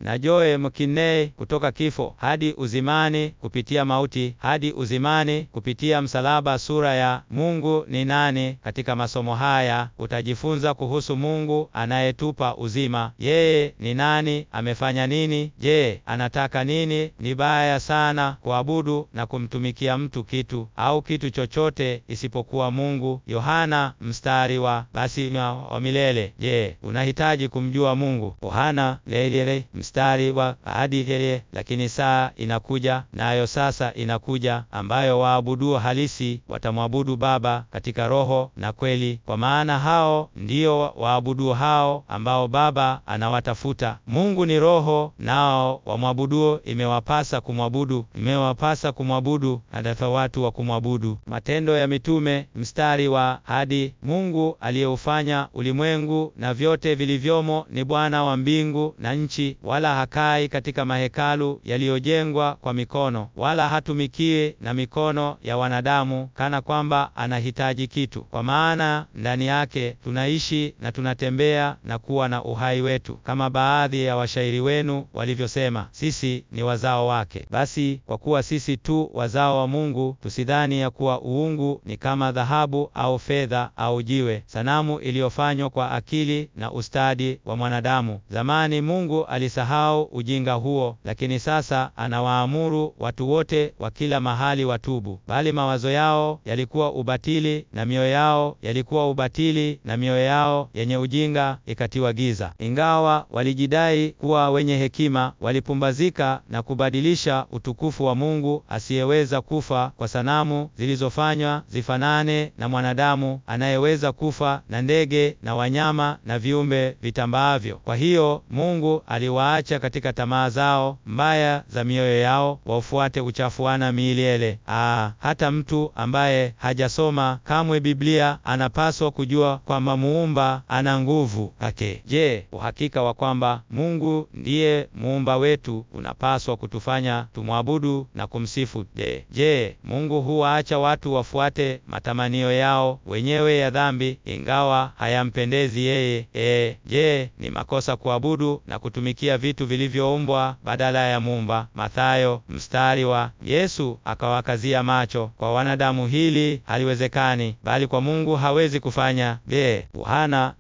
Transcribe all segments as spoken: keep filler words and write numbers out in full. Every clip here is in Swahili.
na Joe Mkinei kutoka kifo hadi uzimani kupitia mauti hadi uzimani kupitia msalaba. Sura ya Mungu ni nani? Katika masomo haya utajifunza kuhusu Mungu anayetupa uzima. Yeye ni nani? Amefanya nini? Je, anataka nini? Ni baya sana kuabudu na kumtumikia mtu, kitu au kitu chochote isipokuwa Mungu. Yohana mstari wa basi wa milele. Je, unahitaji kumjua Mungu? Yohana lelele mstari wa hadi hele. Lakini saa inakuja, nayo sasa inakuja, ambayo waabudu halisi watamwabudu Baba katika roho na kweli, kwa maana hao ndio waabudu hao ambao Baba anawatafuta. Mungu ni roho, nao wamwabudu imewapasa kumwabudu imewapasa kumwabudu hata watu wa kumwabudu. Matendo ya Mitume mstari wa hadi. Mungu aliyeufanya ulimwengu na vyote vilivyomo ni Bwana wa mbingu na nchi, wala hakai katika mahekalu yaliyojengwa kwa mikono, wala hatumikie na mikono ya wanadamu kana kwamba anahitaji kitu, kwa maana ndani yake tunaishi na tunatembea na kuwa na uhai wetu, kama baadhi ya washairi wenu walivyosema, sisi ni wazao wake. Basi kwa kuwa sisi tu wazao wa Mungu, tusidhani ya kuwa uungu ni kama dhahabu au fedha au jiwe, sanamu iliyofanywa kwa akili na ustadi wa mwanadamu. Zamani Mungu alisahau ujinga huo, lakini sasa anawaamuru watu wote wa kila mahali watubu. Bali mawazo yao yalikuwa ubatili na mioyo yao yalikuwa ubatili na mioyo yao yenye ujinga ikatiwa giza. Ingawa walijidai kuwa wenye hekima, walipumbazika na kubadilisha utukufu wa Mungu asiyeweza kufa kwa sanamu zilizofanywa zifanane na mwanadamu anayeweza kufa, na ndege na wanyama na viumbe vitambaavyo. Kwa hiyo Mungu aliwaacha katika tamaa zao mbaya za mioyo yao waufuate uchafuana milele. Ah, hata mtu ambaye hajasoma kamwe Biblia anapaswa kujua kwamba Muumba ana nguvu yake. Je, uhakika wa kwamba Mungu ndiye muumba wetu unapaswa kutufanya tumwabudu na kumsifu? Je, je, Mungu huwaacha watu wafuate matamanio yao wenyewe ya dhambi ingawa hayampendezi yeye? E, je, ni makosa kuabudu na kutumikia vitu vilivyoumbwa badala ya Muumba? Mathayo mstari wa. Yesu akawakazia macho, kwa wanadamu hili haliwezekani, bali kwa Mungu hawezi kufanya. Je, Yohana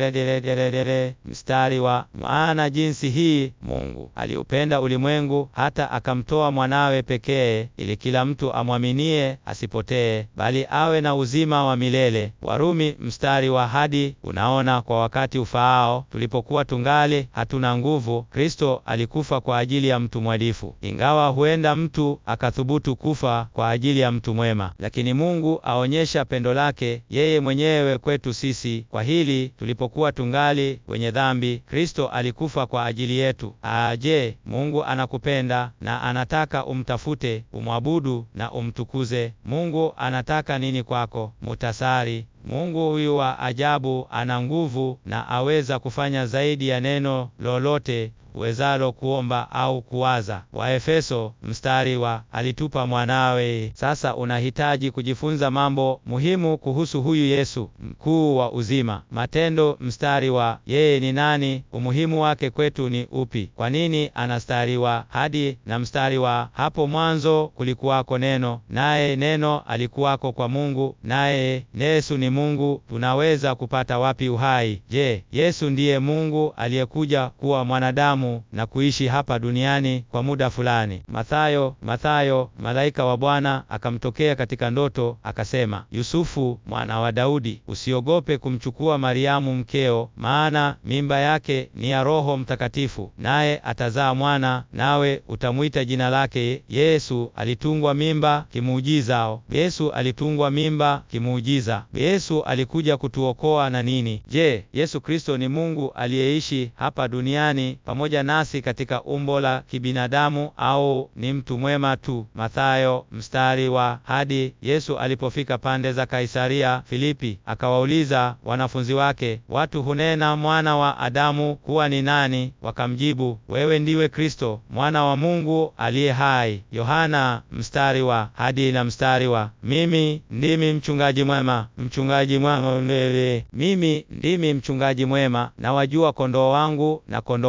mstari wa. Maana jinsi hii Mungu aliupenda ulimwengu hata akamtoa mwanawe pekee, ili kila mtu amwaminie asipotee, bali awe na uzima wa milele. Warumi mstari wa hadi. Unaona, kwa wakati ufaao, tulipokuwa tungali hatuna nguvu, Kristo alikufa kwa ajili ya mtu mwadilifu. Ingawa huenda mtu akathubutu kufa kwa ajili ya mtu mwema, lakini Mungu aonyesha pendo lake yeye mwenyewe kwetu sisi kwa hili: tulipokuwa tungali wenye dhambi, Kristo alikufa kwa ajili yetu. Aje, Mungu anakupenda na anataka umtafute, umwabudu na umtukuze. Mungu anataka nini kwako? Mutasari. Mungu huyu wa ajabu ana nguvu na aweza kufanya zaidi ya neno lolote uwezalo kuomba au kuwaza. Waefeso mstari wa. Alitupa mwanawe. Sasa unahitaji kujifunza mambo muhimu kuhusu huyu Yesu, mkuu wa uzima. Matendo mstari wa. Yeye ni nani? Umuhimu wake kwetu ni upi? Kwa nini anastari wa hadi na mstari wa. Hapo mwanzo kulikuwako neno, naye neno alikuwako kwa Mungu, naye Yesu ni Mungu. Tunaweza kupata wapi uhai? Je, Yesu ndiye Mungu aliyekuja kuwa mwanadamu na kuishi hapa duniani kwa muda fulani? Mathayo Mathayo malaika wa Bwana akamtokea katika ndoto akasema, Yusufu mwana wa Daudi, usiogope kumchukua Mariamu mkeo, maana mimba yake ni ya Roho Mtakatifu, naye atazaa mwana, nawe utamuita jina lake Yesu. Alitungwa mimba kimuujizao. Yesu alitungwa mimba kimuujiza. Yesu alikuja kutuokoa na nini? Je, Yesu Kristo ni Mungu aliyeishi hapa duniani pamoja nasi katika umbo la kibinadamu, au ni mtu mwema tu? Mathayo mstari wa hadi. Yesu alipofika pande za Kaisaria Filipi, akawauliza wanafunzi wake, watu hunena mwana wa Adamu kuwa ni nani? Wakamjibu, wewe ndiwe Kristo, mwana wa Mungu aliye hai. Yohana mstari wa hadi na mstari wa. Mimi ndimi mchungaji mwema, mchungaji mwema. Mimi ndimi mchungaji mwema, na wajua kondoo wangu, na kondoo wangu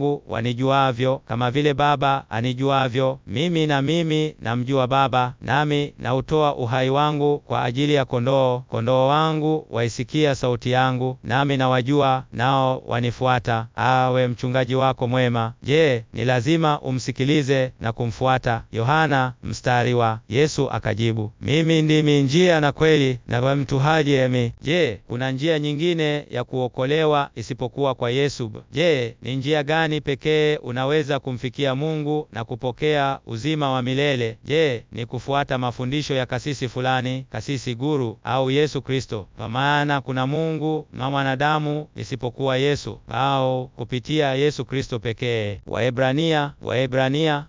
wangu wanijuavyo, kama vile Baba anijuavyo mimi, na mimi namjua Baba, nami nautoa uhai wangu kwa ajili ya kondoo. Kondoo wangu waisikia sauti yangu, nami nawajua, nao wanifuata. Awe mchungaji wako mwema. Je, ni lazima umsikilize na kumfuata? Yohana mstari wa. Yesu akajibu, mimi ndimi njia na kweli na mtu haji emi. Je, kuna njia nyingine ya kuokolewa isipokuwa kwa Yesu? Je, ni njia gani pekee unaweza kumfikia Mungu na kupokea uzima wa milele? Je, ni kufuata mafundisho ya kasisi fulani, kasisi guru, au Yesu Kristo? Kwa maana kuna Mungu na mwanadamu isipokuwa Yesu, au kupitia Yesu Kristo pekee. Waebrania, Waebrania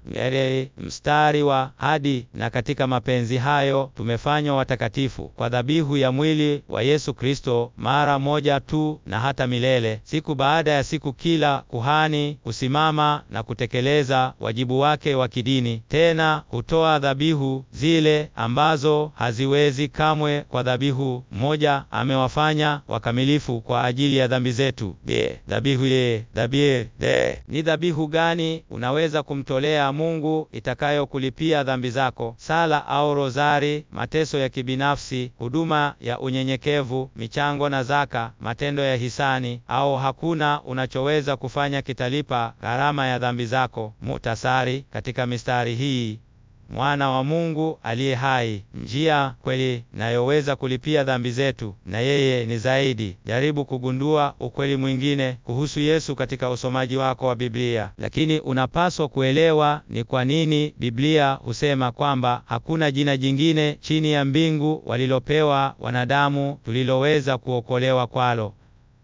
mstari wa hadi. Na katika mapenzi hayo tumefanywa watakatifu kwa dhabihu ya mwili wa Yesu Kristo mara moja tu na hata milele. Siku baada ya siku kila kuhani husimama na kutekeleza wajibu wake wa kidini. Tena hutoa dhabihu zile ambazo haziwezi kamwe kwa dhabihu moja. Amewafanya wakamilifu kwa ajili ya dhambi zetu. Be, dhabihu ye, dhabihu de. Ni dhabihu gani unaweza kumtolea Mungu itakayo kulipia dhambi zako? Sala au rozari, mateso ya kibinafsi, huduma ya unyenyekevu, michango na zaka, matendo ya hisani, au hakuna unachoweza kufanya kitalipa gharama ya dhambi zako? Muhtasari katika mistari hii: Mwana wa Mungu aliye hai, njia, kweli, nayoweza kulipia dhambi zetu, na yeye ni zaidi. Jaribu kugundua ukweli mwingine kuhusu Yesu katika usomaji wako wa Biblia. Lakini unapaswa kuelewa ni kwa nini Biblia husema kwamba hakuna jina jingine chini ya mbingu walilopewa wanadamu tuliloweza kuokolewa kwalo,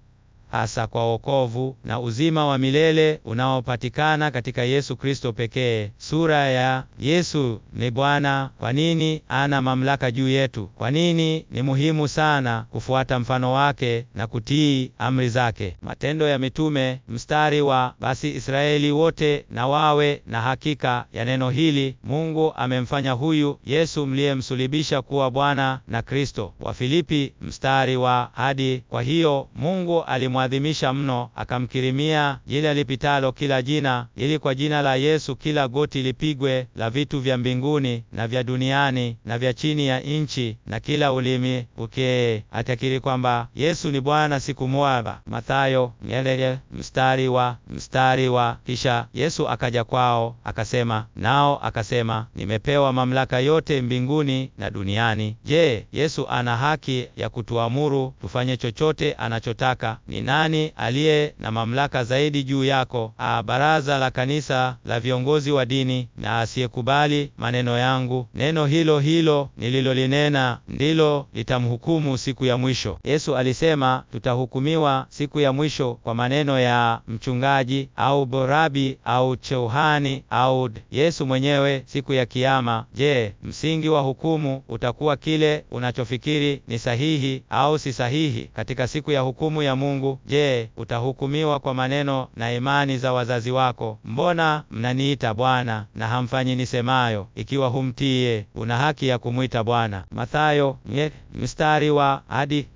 hasa kwa wokovu na uzima wa milele unaopatikana katika Yesu Kristo pekee. Sura ya Yesu ni Bwana. Kwa nini ana mamlaka juu yetu? Kwa nini ni muhimu sana kufuata mfano wake na kutii amri zake? Matendo ya Mitume mstari wa. Basi Israeli wote na wawe na hakika ya neno hili, Mungu amemfanya huyu Yesu mliyemsulubisha kuwa Bwana na Kristo. Wa Filipi mstari wa hadi. Kwa hiyo Mungu alimwadhimisha mno, akamkirimia jina lipitalo kila jina, ili kwa jina la Yesu kila goti lipigwe, la vitu vya mbinguni na vya duniani na vya chini ya nchi, na kila ulimi ukee atakiri kwamba Yesu ni Bwana siku moja. Mathayo nyelele mstari wa mstari wa. Kisha Yesu akaja kwao akasema nao akasema, nimepewa mamlaka yote mbinguni na duniani. Je, Yesu ana haki ya kutuamuru tufanye chochote anachotaka? Ni nani aliye na mamlaka zaidi juu yako? A, baraza la kanisa la viongozi wa dini. Na asiyekubali maneno yangu, neno hilo hilo nililolinena ndilo litamhukumu siku ya mwisho. Yesu alisema tutahukumiwa siku ya mwisho kwa maneno ya mchungaji au borabi au cheuhani au Yesu mwenyewe siku ya Kiyama. Je, msingi wa hukumu utakuwa kile unachofikiri ni sahihi au si sahihi katika siku ya hukumu ya Mungu? Je, utahukumiwa kwa maneno na imani za wazazi wako? Mbona mnaniita Bwana na hamfanyi nisemayo? Ikiwa humtie, una haki ya kumwita Bwana. Mathayo mstari wa hadi.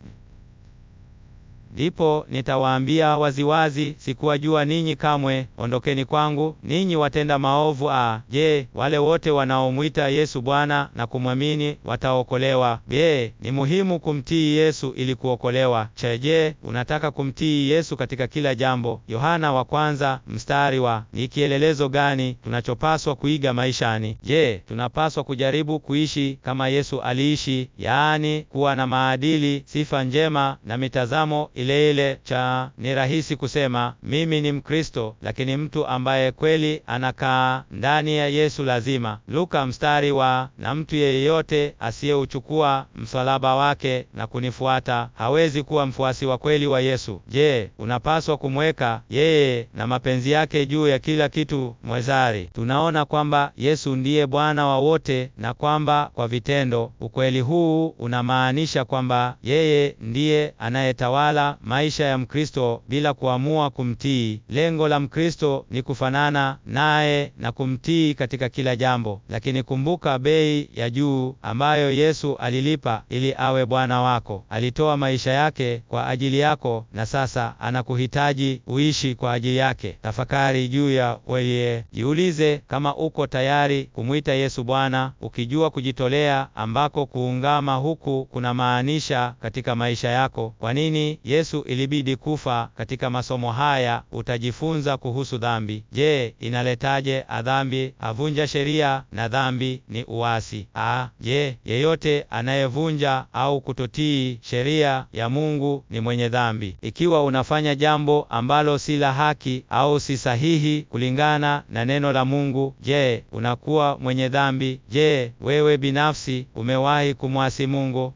Ndipo nitawaambia waziwazi, sikuwajua ninyi kamwe, ondokeni kwangu ninyi watenda maovu. A, je, wale wote wanaomwita Yesu Bwana na kumwamini wataokolewa? Je, ni muhimu kumtii Yesu ili kuokolewa? Je, unataka kumtii Yesu katika kila jambo? Yohana wa kwanza mstari wa. Ni kielelezo gani tunachopaswa kuiga maishani? Je, tunapaswa kujaribu kuishi kama Yesu aliishi, yaani kuwa na maadili, sifa njema na mitazamo ile ile? Cha ni rahisi kusema mimi ni Mkristo, lakini mtu ambaye kweli anakaa ndani ya Yesu lazima. Luka mstari wa. Na mtu yeyote asiyeuchukua msalaba wake na kunifuata hawezi kuwa mfuasi wa kweli wa Yesu. Je, unapaswa kumweka yeye na mapenzi yake juu ya kila kitu? Mwezari, tunaona kwamba Yesu ndiye Bwana wa wote, na kwamba kwa vitendo ukweli huu unamaanisha kwamba yeye ndiye anayetawala kuiga maisha ya Mkristo bila kuamua kumtii. Lengo la Mkristo ni kufanana naye na kumtii katika kila jambo. Lakini kumbuka bei ya juu ambayo Yesu alilipa ili awe Bwana wako. Alitoa maisha yake kwa ajili yako na sasa anakuhitaji uishi kwa ajili yake. Tafakari juu ya wewe. Jiulize kama uko tayari kumuita Yesu Bwana, ukijua kujitolea ambako kuungama huku kuna maanisha katika maisha yako. Kwa nini Yesu ilibidi kufa? Katika masomo haya utajifunza kuhusu dhambi. Je, inaletaje adhambi? Avunja sheria na dhambi ni uasi. Ah, je, yeyote anayevunja au kutotii sheria ya Mungu ni mwenye dhambi. Ikiwa unafanya jambo ambalo si la haki au si sahihi kulingana na neno la Mungu, je, unakuwa mwenye dhambi? Je, wewe binafsi umewahi kumwasi Mungu?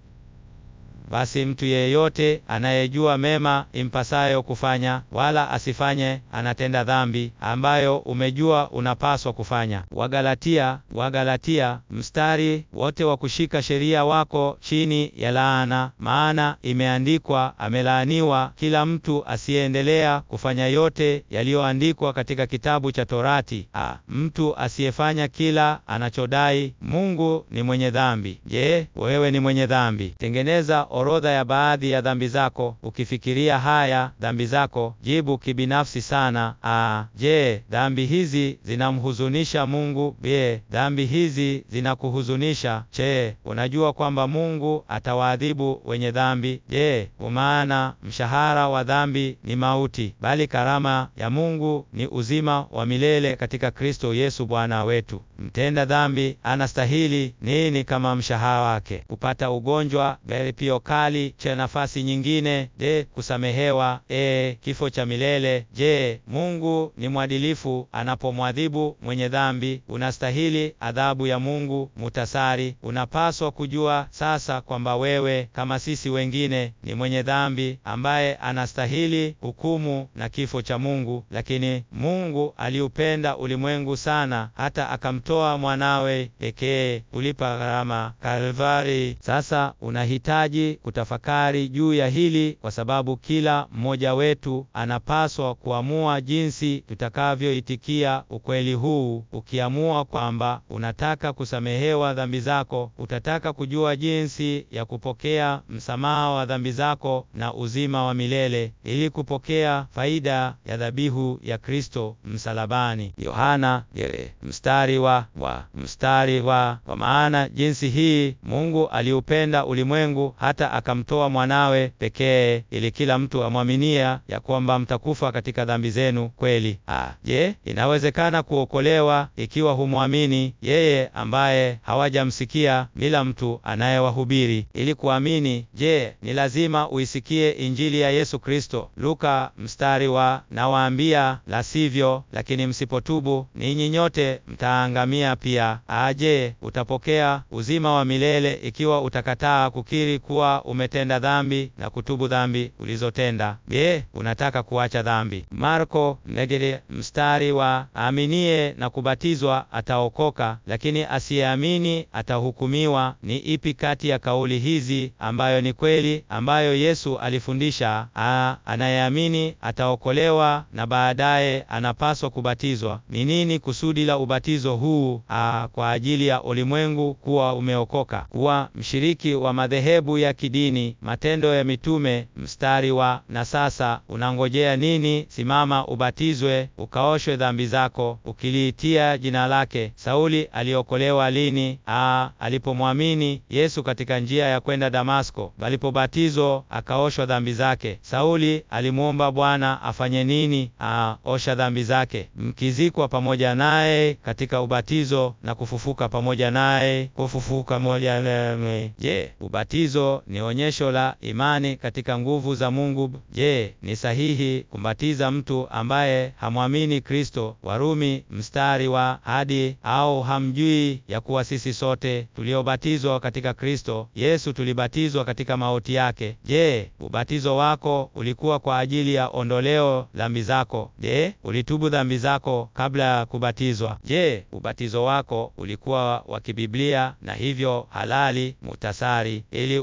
Basi mtu yeyote anayejua mema impasayo kufanya wala asifanye anatenda dhambi ambayo umejua unapaswa kufanya. Wagalatia, Wagalatia, mstari wote wa kushika sheria wako chini ya laana, maana imeandikwa, amelaaniwa kila mtu asiyeendelea kufanya yote yaliyoandikwa katika kitabu cha Torati. Ah, mtu asiyefanya kila anachodai. Mungu ni mwenye dhambi. Je, wewe ni mwenye dhambi? Tengeneza orodha ya baadhi ya dhambi zako. Ukifikiria haya dhambi zako, jibu kibinafsi sana. Ah, je, dhambi hizi zinamhuzunisha Mungu? Je, dhambi hizi zinakuhuzunisha? Je, unajua kwamba Mungu atawaadhibu wenye dhambi? Je, umaana mshahara wa dhambi ni mauti, bali karama ya Mungu ni uzima wa milele katika Kristo Yesu Bwana wetu. Mtenda dhambi anastahili nini kama mshahara wake? Kupata ugonjwa, pia kali cha nafasi nyingine. Je, kusamehewa? E, kifo cha milele. Je, Mungu ni mwadilifu anapomwadhibu mwenye dhambi? Unastahili adhabu ya Mungu. Mutasari, unapaswa kujua sasa kwamba wewe kama sisi wengine ni mwenye dhambi ambaye anastahili hukumu na kifo cha Mungu. Lakini Mungu aliupenda ulimwengu sana hata akamtoa mwanawe pekee kulipa gharama Kalvari. Sasa unahitaji kutafakari juu ya hili, kwa sababu kila mmoja wetu anapaswa kuamua jinsi tutakavyoitikia ukweli huu. Ukiamua kwamba unataka kusamehewa dhambi zako, utataka kujua jinsi ya kupokea msamaha wa dhambi zako na uzima wa milele ili kupokea faida ya dhabihu ya Kristo msalabani. Yohana yele mstari wa wa mstari wa kwa maana jinsi hii Mungu aliupenda ulimwengu hata akamtoa mwanawe pekee ili kila mtu amwaminia ya kwamba mtakufa katika dhambi zenu. Kweli. Ah, je, inawezekana kuokolewa ikiwa humwamini yeye ambaye hawajamsikia bila mtu anayewahubiri? Ili kuamini, je, ni lazima uisikie injili ya Yesu Kristo? Luka mstari wa nawaambia la sivyo, lakini msipotubu ninyi nyote mtaangamia pia. Aje, utapokea uzima wa milele ikiwa utakataa kukiri kuwa umetenda dhambi na kutubu dhambi ulizotenda. Je, unataka kuacha dhambi? Marko negere mstari wa aminie na kubatizwa ataokoka, lakini asiyeamini atahukumiwa. Ni ipi kati ya kauli hizi ambayo ni kweli, ambayo Yesu alifundisha? A, anayeamini ataokolewa na baadaye anapaswa kubatizwa. Ni nini kusudi la ubatizo huu? A, kwa ajili ya ulimwengu kuwa umeokoka, kuwa mshiriki wa madhehebu ya kidini. Matendo ya Mitume mstari wa na sasa unangojea nini? Simama ubatizwe ukaoshwe dhambi zako ukiliitia jina lake. Sauli aliokolewa lini? A, alipomwamini Yesu katika njia ya kwenda Damasko. Alipobatizo akaoshwa dhambi zake. Sauli alimuomba Bwana afanye nini? A, osha dhambi zake. Mkizikwa pamoja naye katika ubatizo na kufufuka pamoja naye kufufuka pamoja naye. Je, ubatizo ni onyesho la imani katika nguvu za Mungu? Je, ni sahihi kumbatiza mtu ambaye hamwamini Kristo? Warumi mstari wa hadi au hamjui ya kuwa sisi sote tuliobatizwa katika Kristo Yesu tulibatizwa katika mauti yake? Je, ubatizo wako ulikuwa kwa ajili ya ondoleo la dhambi zako? Je, ulitubu dhambi zako kabla ya kubatizwa? Je, ubatizo wako ulikuwa wa kibiblia na hivyo halali? Mutasari, ili uweze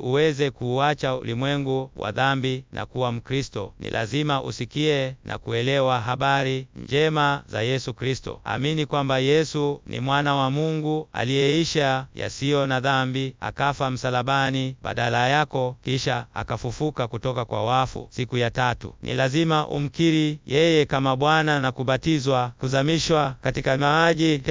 uweze kuuacha ulimwengu wa dhambi na kuwa Mkristo, ni lazima usikie na kuelewa habari njema za Yesu Kristo. Amini kwamba Yesu ni mwana wa Mungu aliyeisha yasiyo na dhambi, akafa msalabani badala yako, kisha akafufuka kutoka kwa wafu siku ya tatu. Ni lazima umkiri yeye kama Bwana na kubatizwa, kuzamishwa katika maji.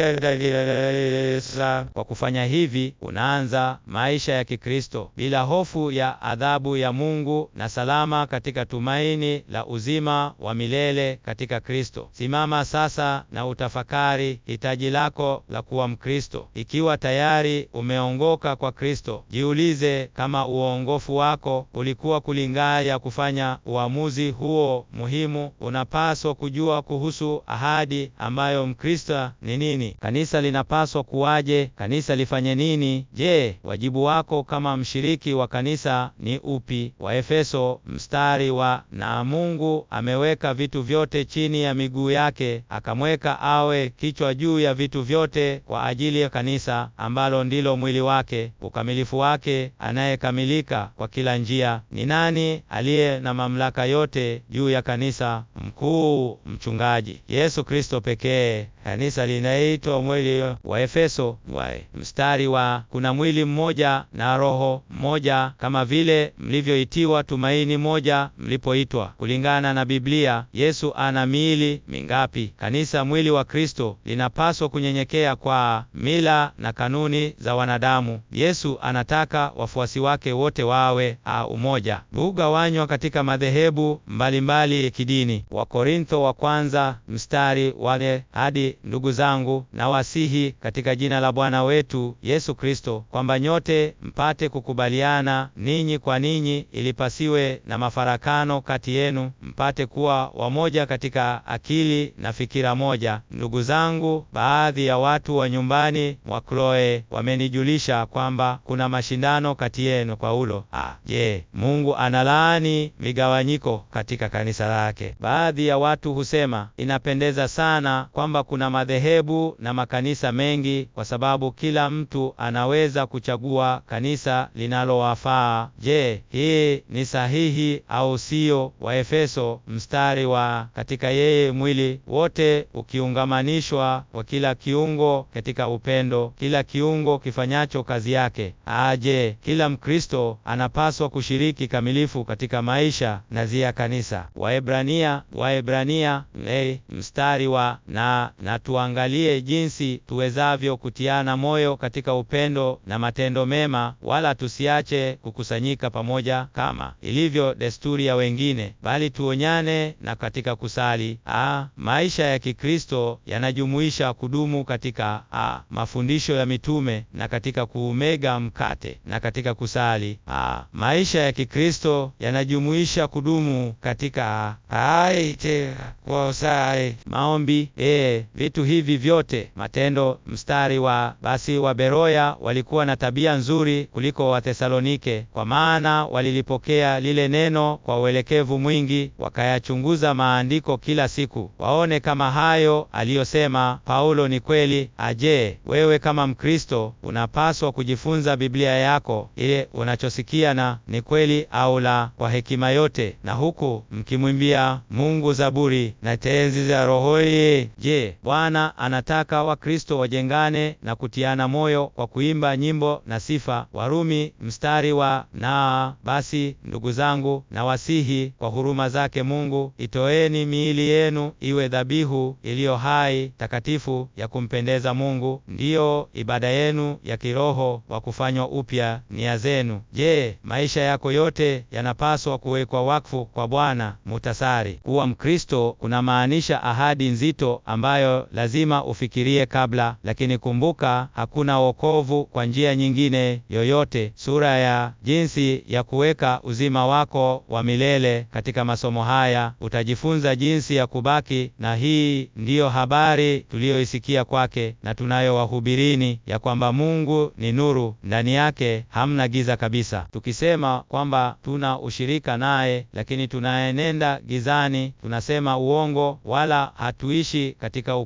Kwa kufanya hivi, unaanza maisha ya Kikristo bila hofu ya adhabu ya Mungu na salama katika tumaini la uzima wa milele katika Kristo. Simama sasa na utafakari hitaji lako la kuwa Mkristo. Ikiwa tayari umeongoka kwa Kristo, jiulize kama uongofu wako ulikuwa kulingana ya kufanya uamuzi huo muhimu. Unapaswa kujua kuhusu ahadi ambayo Mkristo ni nini. Kanisa linapaswa kuwaje? Kanisa lifanye nini? Je, wajibu wako kama mshiriki wa kanisa ni upi? Waefeso mstari wa na Mungu ameweka vitu vyote chini ya miguu yake, akamweka awe kichwa juu ya vitu vyote kwa ajili ya kanisa, ambalo ndilo mwili wake, ukamilifu wake, anayekamilika kwa kila njia. Ni nani aliye na mamlaka yote juu ya kanisa? Mkuu, mchungaji, Yesu Kristo pekee. Kanisa linaitwa mwili. Waefeso mstari wa kuna mwili mmoja na roho mmoja, kama vile mlivyoitiwa tumaini moja mlipoitwa. Kulingana na Biblia, Yesu ana miili mingapi? Kanisa, mwili wa Kristo, linapaswa kunyenyekea kwa mila na kanuni za wanadamu. Yesu anataka wafuasi wake wote wawe a umoja, hugawanywa katika madhehebu mbalimbali ya kidini. Wakorintho wa kwanza mstari wane hadi ndugu zangu, na wasihi katika jina la Bwana wetu Yesu Kristo, kwamba nyote mpate kukubaliana ninyi kwa ninyi, ili pasiwe na mafarakano kati yenu, mpate kuwa wamoja katika akili na fikira moja. Ndugu zangu, baadhi ya watu wa nyumbani mwa Kloe wamenijulisha kwamba kuna mashindano kati yenu. Paulo: ah, je, Mungu analaani migawanyiko katika kanisa lake? Baadhi ya watu husema inapendeza sana kwamba kuna madhehebu na makanisa mengi, kwa sababu kila mtu anaweza kuchagua kanisa linalowafaa. Je, hii ni sahihi au sio? Waefeso mstari wa katika yeye mwili wote ukiungamanishwa kwa kila kiungo katika upendo, kila kiungo kifanyacho kazi yake. Aje, kila Mkristo anapaswa kushiriki kamilifu katika maisha na zia kanisa. Waebrania Waebrania hey, mstari wa na na tuangalie jinsi tuwezavyo kutiana moyo katika upendo na matendo mema, wala tusiache kukusanyika pamoja kama ilivyo desturi ya wengine, bali tuonyane na katika kusali. Ah, maisha ya Kikristo yanajumuisha kudumu katika ah, mafundisho ya mitume na katika kuumega mkate na katika kusali. Ah, maisha ya Kikristo yanajumuisha kudumu katika aite kwa usali, maombi, eh, vitu hivi vyote. Matendo mstari wa basi wa Beroya walikuwa na tabia nzuri kuliko wa Thesalonike, kwa maana walilipokea lile neno kwa uelekevu mwingi, wakayachunguza maandiko kila siku, waone kama hayo aliyosema Paulo ni kweli. Aje, wewe kama Mkristo unapaswa kujifunza Biblia yako, ile unachosikia na ni kweli au la, kwa hekima yote, na huku mkimwimbia Mungu zaburi na tenzi za rohoni. Je, Bwana anataka Wakristo wajengane na kutiana moyo kwa kuimba nyimbo na sifa. Warumi mstari wa na basi ndugu zangu, na wasihi kwa huruma zake Mungu, itoeni miili yenu iwe dhabihu iliyo hai, takatifu, ya kumpendeza Mungu, ndiyo ibada yenu ya kiroho wa kufanywa upya nia zenu. Je, maisha yako yote yanapaswa kuwekwa wakfu kwa Bwana? Mutasari. Kuwa Mkristo kuna maanisha ahadi nzito ambayo lazima ufikirie kabla, lakini kumbuka, hakuna wokovu kwa njia nyingine yoyote. Sura ya jinsi ya kuweka uzima wako wa milele. Katika masomo haya utajifunza jinsi ya kubaki, na hii ndiyo habari tuliyoisikia kwake na tunayowahubirini, ya kwamba Mungu ni nuru, ndani yake hamna giza kabisa. Tukisema kwamba tuna ushirika naye, lakini tunaenenda gizani, tunasema uongo, wala hatuishi katika ukweli.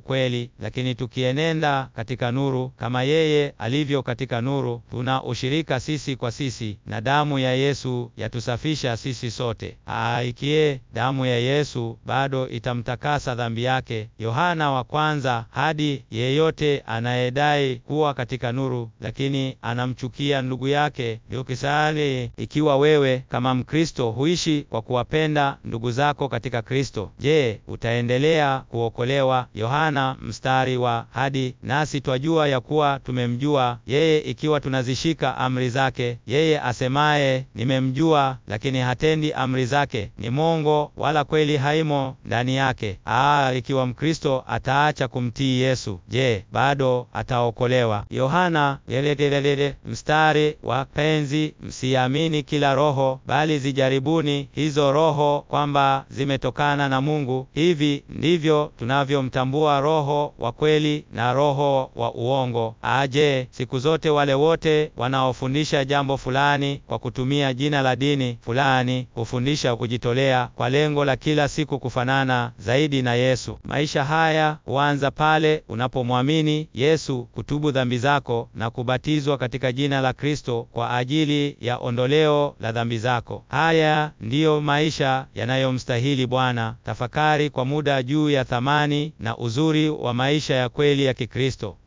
ukweli, lakini tukienenda katika nuru kama yeye alivyo katika nuru, tuna ushirika sisi kwa sisi, na damu ya Yesu yatusafisha sisi sote. Aikie damu ya Yesu bado itamtakasa dhambi yake. Yohana wa kwanza. Hadi yeyote anayedai kuwa katika nuru lakini anamchukia ndugu yake yukisali. Ikiwa wewe kama Mkristo huishi kwa kuwapenda ndugu zako katika Kristo, je, utaendelea kuokolewa? Yohana mstari wa hadi nasi twajua ya kuwa tumemjua yeye ikiwa tunazishika amri zake. Yeye asemaye nimemjua lakini hatendi amri zake ni mwongo, wala kweli haimo ndani yake. Aa, ikiwa Mkristo ataacha kumtii Yesu, je, bado ataokolewa? Yohana yelelelele mstari wa penzi, msiamini kila roho, bali zijaribuni hizo roho kwamba zimetokana na Mungu. Hivi ndivyo tunavyomtambua roho wa kweli na roho wa uongo. Aje, siku zote wale wote wanaofundisha jambo fulani kwa kutumia jina la dini fulani hufundisha kujitolea kwa lengo la kila siku kufanana zaidi na Yesu. Maisha haya huanza pale unapomwamini Yesu, kutubu dhambi zako na kubatizwa katika jina la Kristo kwa ajili ya ondoleo la dhambi zako. Haya ndiyo maisha yanayomstahili Bwana. Tafakari kwa muda juu ya thamani na uzuri wa maisha ya kweli ya Kikristo.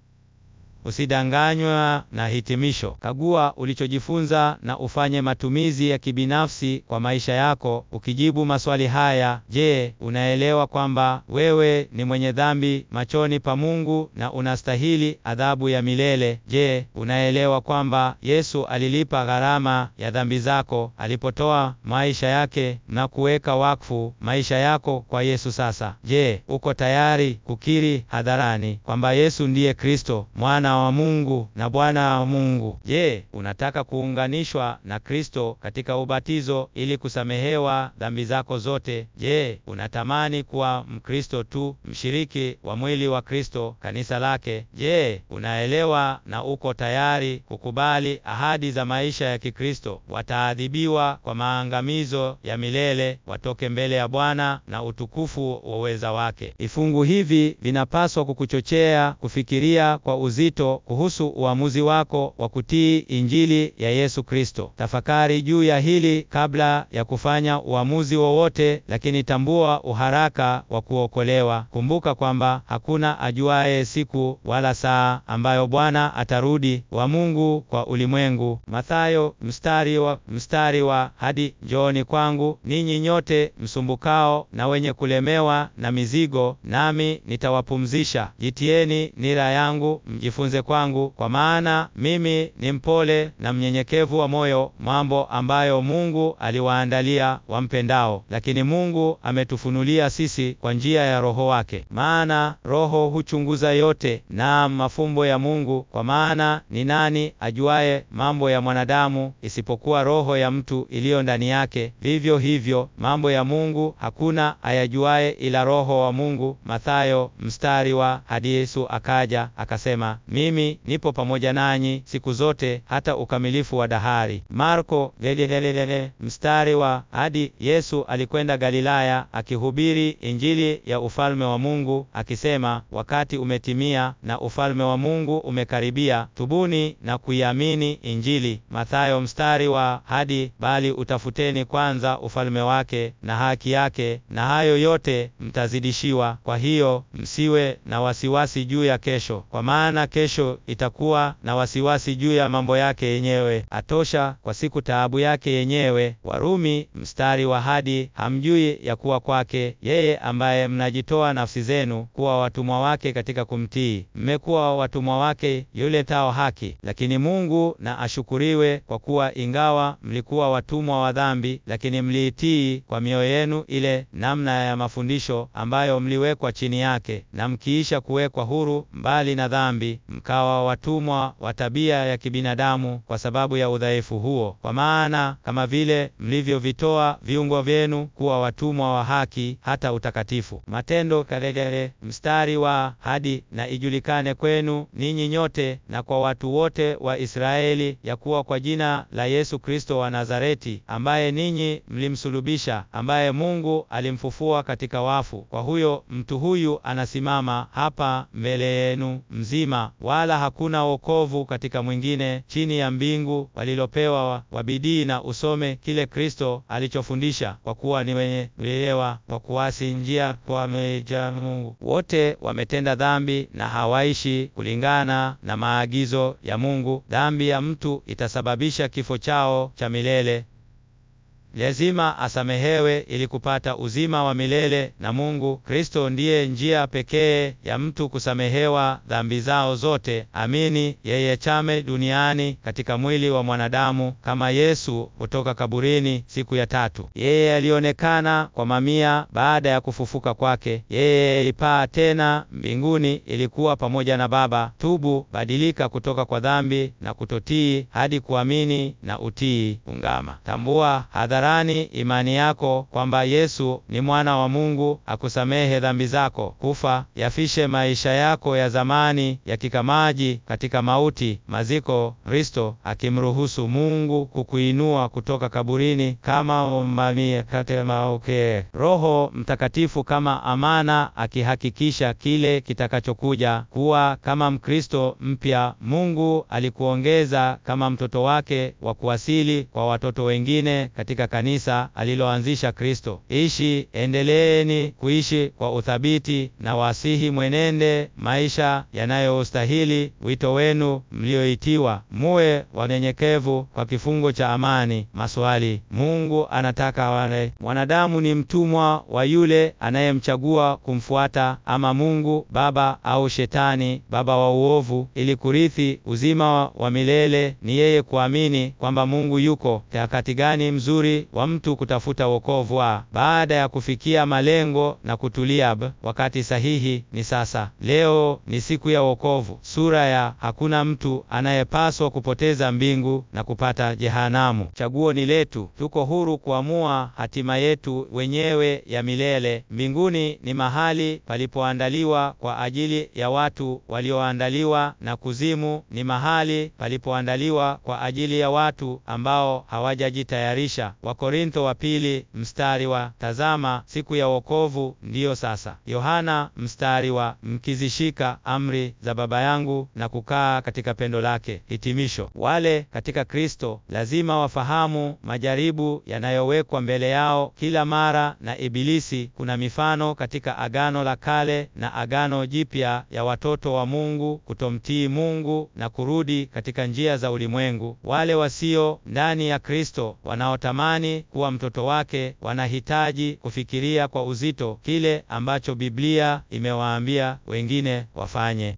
Usidanganywa na hitimisho. Kagua ulichojifunza na ufanye matumizi ya kibinafsi kwa maisha yako. Ukijibu maswali haya: je, unaelewa kwamba wewe ni mwenye dhambi machoni pa Mungu na unastahili adhabu ya milele? Je, unaelewa kwamba Yesu alilipa gharama ya dhambi zako alipotoa maisha yake na kuweka wakfu maisha yako kwa Yesu sasa? Je, uko tayari kukiri hadharani kwamba Yesu ndiye Kristo, mwana wa Mungu na Bwana wa Mungu? Je, unataka kuunganishwa na Kristo katika ubatizo ili kusamehewa dhambi zako zote? Je, unatamani kuwa Mkristo tu, mshiriki wa mwili wa Kristo, kanisa lake? Je, unaelewa na uko tayari kukubali ahadi za maisha ya Kikristo? Wataadhibiwa kwa maangamizo ya milele, watoke mbele ya Bwana na utukufu wa uweza wake. Vifungu hivi vinapaswa kukuchochea kufikiria kwa uzito kuhusu uamuzi wako wa kutii Injili ya Yesu Kristo. Tafakari juu ya hili kabla ya kufanya uamuzi wowote, lakini tambua uharaka wa kuokolewa. Kumbuka kwamba hakuna ajuaye siku wala saa ambayo Bwana atarudi wa Mungu kwa ulimwengu. Mathayo mstari wa mstari wa hadi njooni kwangu ninyi nyote msumbukao na wenye kulemewa na mizigo, nami nitawapumzisha. Jitieni nira yangu, mjifunze kwangu, kwa maana mimi ni mpole na mnyenyekevu wa moyo, mambo ambayo Mungu aliwaandalia wampendao. Lakini Mungu ametufunulia sisi kwa njia ya Roho wake. Maana Roho huchunguza yote, na mafumbo ya Mungu. Kwa maana ni nani ajuaye mambo ya mwanadamu isipokuwa roho ya mtu iliyo ndani yake? Vivyo hivyo mambo ya Mungu hakuna ayajuaye ila Roho wa Mungu. Mathayo mstari wa hadi Yesu akaja akasema, mimi nipo pamoja nanyi siku zote hata ukamilifu wa dahari. Marko lelelelele mstari wa hadi Yesu alikwenda Galilaya akihubiri Injili ya ufalme wa Mungu akisema, wakati umetimia na ufalme wa Mungu umekaribia, tubuni na kuiamini Injili. Mathayo mstari wa hadi bali utafuteni kwanza ufalme wake na haki yake, na hayo yote mtazidishiwa. Kwa hiyo msiwe na wasiwasi juu ya kesho, kwa maana kesho itakuwa na wasiwasi juu ya mambo yake yenyewe. Atosha kwa siku taabu yake yenyewe. Warumi mstari wa hadi hamjui ya kuwa kwake yeye ambaye mnajitoa nafsi zenu kuwa watumwa wake katika kumtii, mmekuwa watumwa wake yule tao haki. Lakini Mungu na ashukuriwe, kwa kuwa ingawa mlikuwa watumwa wa dhambi, lakini mliitii kwa mioyo yenu ile namna ya mafundisho ambayo mliwekwa chini yake, na mkiisha kuwekwa huru mbali na dhambi, mkawa watumwa wa tabia ya kibinadamu kwa sababu ya udhaifu huo. Kwa maana kama vile mlivyovitoa viungo vyenu kuwa watumwa wa haki hata utakatifu. Matendo kalegele mstari wa hadi na ijulikane kwenu ninyi nyote na kwa watu wote wa Israeli ya kuwa kwa jina la Yesu Kristo wa Nazareti, ambaye ninyi mlimsulubisha, ambaye Mungu alimfufua katika wafu, kwa huyo mtu huyu anasimama hapa mbele yenu mzima, wala hakuna wokovu katika mwingine chini ya mbingu walilopewa wa bidii, na usome kile Kristo alichofundisha, kwa kuwa ni wenye uelewa wa kuasi njia kwa meja Mungu. Wote wametenda dhambi na hawaishi kulingana na maagizo ya Mungu. Dhambi ya mtu itasababisha kifo chao cha milele. Lazima asamehewe ili kupata uzima wa milele na Mungu. Kristo ndiye njia pekee ya mtu kusamehewa dhambi zao zote. Amini yeye chame duniani katika mwili wa mwanadamu kama Yesu kutoka kaburini siku ya tatu. Yeye alionekana kwa mamia baada ya kufufuka kwake. Yeye alipaa tena mbinguni, ilikuwa pamoja na Baba. Tubu, badilika kutoka kwa dhambi na kutotii hadi kuamini na utii. Ungama, tambua hadharani imani yako kwamba Yesu ni mwana wa Mungu, akusamehe dhambi zako. Kufa, yafishe maisha yako ya zamani ya kikamaji katika mauti, maziko. Kristo akimruhusu Mungu kukuinua kutoka kaburini kama umamie katema okay. Roho Mtakatifu kama amana, akihakikisha kile kitakachokuja. Kuwa kama Mkristo mpya. Mungu alikuongeza kama mtoto wake wa kuasili kwa watoto wengine katika kanisa aliloanzisha Kristo. Ishi, endeleeni kuishi kwa uthabiti na wasihi mwenende maisha yanayostahili wito wenu mlioitiwa. Muwe wanyenyekevu kwa kifungo cha amani. Maswali: Mungu anataka wale. Mwanadamu ni mtumwa wa yule anayemchagua kumfuata, ama Mungu Baba au Shetani baba wa uovu. Ili kurithi uzima wa milele ni yeye kuamini kwamba Mungu yuko. Wakati gani mzuri wa mtu kutafuta wokovu? Wa baada ya kufikia malengo na kutulia. B. Wakati sahihi ni sasa. Leo ni siku ya wokovu. Sura ya hakuna mtu anayepaswa kupoteza mbingu na kupata jehanamu. Chaguo ni letu. Tuko huru kuamua hatima yetu wenyewe ya milele. Mbinguni ni mahali palipoandaliwa kwa ajili ya watu walioandaliwa, na kuzimu ni mahali palipoandaliwa kwa ajili ya watu ambao hawajajitayarisha. Wakorintho wa pili mstari wa tazama siku ya wokovu ndiyo sasa. Yohana mstari wa mkizishika amri za Baba yangu na kukaa katika pendo lake. Hitimisho: wale katika Kristo lazima wafahamu majaribu yanayowekwa mbele yao kila mara na Ibilisi. Kuna mifano katika Agano la Kale na Agano Jipya ya watoto wa Mungu kutomtii Mungu na kurudi katika njia za ulimwengu. Wale wasio ndani ya Kristo wanaotamani kuwa mtoto wake wanahitaji kufikiria kwa uzito kile ambacho Biblia imewaambia wengine wafanye.